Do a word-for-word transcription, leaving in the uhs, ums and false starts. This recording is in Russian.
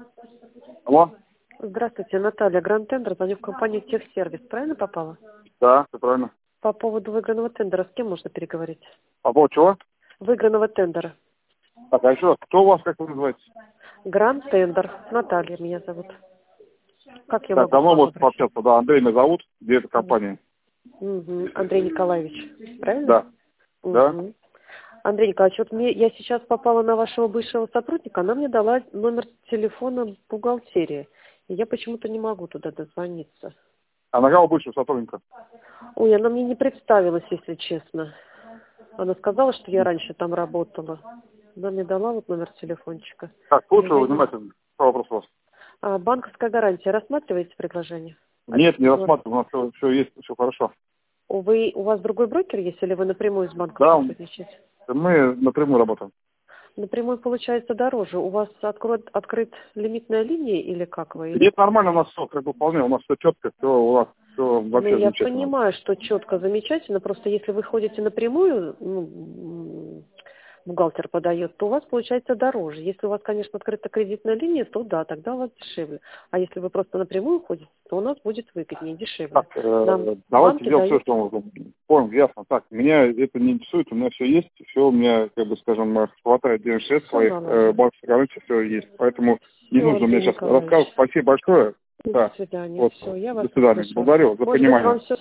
Алло? Здравствуйте, Наталья, Гранд Тендер, звоню в компанию Техсервис. Правильно попала? Да, все правильно. По поводу выигранного тендера с кем можно переговорить? По поводу чего? Выигранного тендера. Так, а еще раз, кто у вас, как вы называетесь? Гранд Тендер. Наталья меня зовут. Как я Так, могу к давно вам вот обращаться? пообщаться, да, Андрей меня зовут, где эта компания? Угу. Андрей Николаевич. Правильно? Да, да. Угу. Андрей Николаевич, вот мне, я сейчас попала на вашего бывшего сотрудника, она мне дала номер телефона бухгалтерии. И я почему-то не могу туда дозвониться. А на кого бывшего сотрудника? Ой, она мне не представилась, если честно. Она сказала, что я раньше там работала. Она мне дала вот номер телефончика. Так, Но я слушаю не... внимательно. Что вопрос у вас? А, банковская гарантия. Рассматриваете предложение? Нет, не Вот. рассматриваю, у нас все, все есть, все хорошо. Вы, у вас другой брокер есть или вы напрямую с банком Да, сотрудничаете? мы напрямую работаем. Напрямую получается дороже. У вас открыт, открыт лимитная линия или как вы? Или... Нет, нормально, у нас все как бы вполне, у нас все четко, все у нас все Ну, вообще я замечательно. понимаю, что четко, замечательно. Просто если вы ходите напрямую, ну, бухгалтер подает, то у вас получается дороже. Если у вас, конечно, открыта кредитная линия, то да, тогда у вас дешевле. А если вы просто напрямую ходите, то у нас будет выгоднее, дешевле. Так, э, Нам давайте банки сделаем все, дают... что мы понял, ясно. Так, меня это не интересует, у меня все есть, все у меня, как бы, скажем, э, хватает денежных средств Все своих, э, налажено. банковской гарантии, все есть. Поэтому не Все, нужно мне Андрей сейчас Николаевич. рассказывать. Спасибо большое. До Да. свидания. Вот. Все, я До вас свидания. услышала. Благодарю за Может быть, понимание. вам все